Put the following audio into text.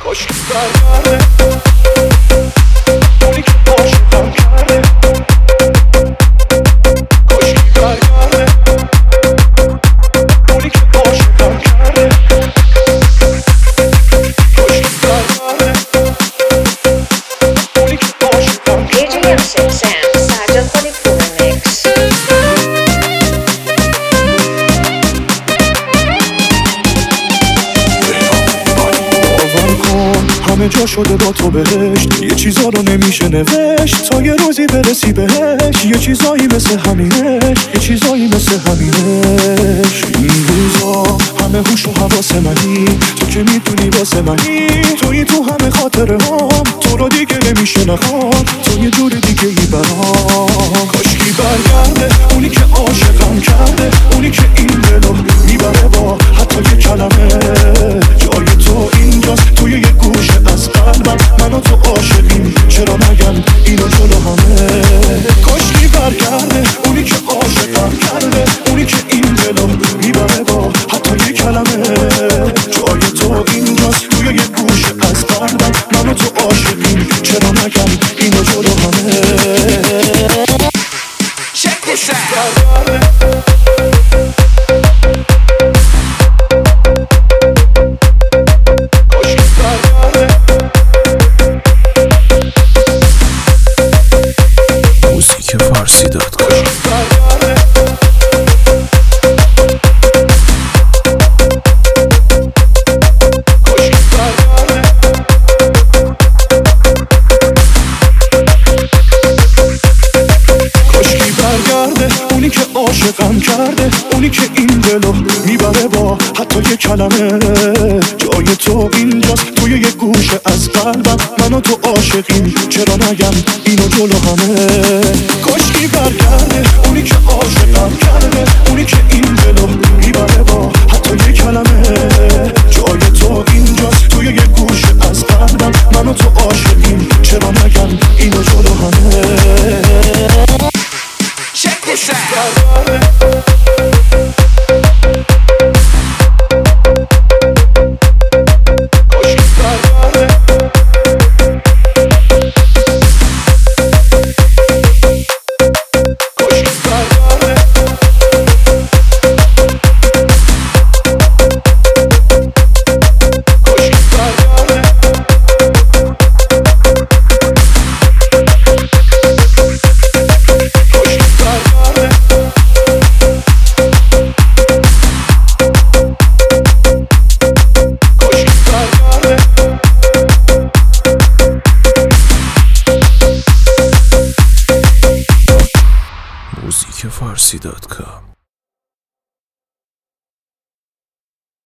کاشکی برگرده اونی که عاشقم کرده کاشکی برگرده اونی که عاشقم کرده کاشکی برگرده اونی که عاشقم کرده همه جا شده با تو بهشت، یه چیزا رو نمیشه نوشت تا یه روزی برسی بهش. یه چیزایی مثل همینش، یه چیزایی مثل همینش. این روزا همه هوش و حواس منی، تو که میدونی واسه منی، توی تو همه خاطره هام، تو رو دیگه نمیشه نخوام، تو یه جور دیگه ای برام. کاشکی برگرده اونی که عاشقم کرده، اونی که این دلو میبره با حتی یه کلمه. جای تو اینجاست توی یه گوشه از قلبم، من و تو عاشقیم، چرا نگم اینو جلو همه. کاشکی برگرده اونی که عاشقم کرده، اونی که این دلو میبره با حتی یه کلمه. جای تو اینجاست توی یه گوشه از قلبم، من و تو عاشقیم، چرا نگم اینو جلو همه. کاشکی برگرده farsi.com. اونی که عاشقم کرده، اونی که این دلو میبره با حتی یه کلمه. جای تو اینجاست توی یه گوشه از قلبم، من و تو عاشقیم، چرا نگم اینو جلو همه. کاشکی برگرده اونی که عاشقم کرده، اونی که این دلو میبره با حتی یه کلمه. جای تو اینجاست توی یه گوشه از قلبم، من و تو عاشقیم، چرا نگم اینو جلو همه. farsi.com.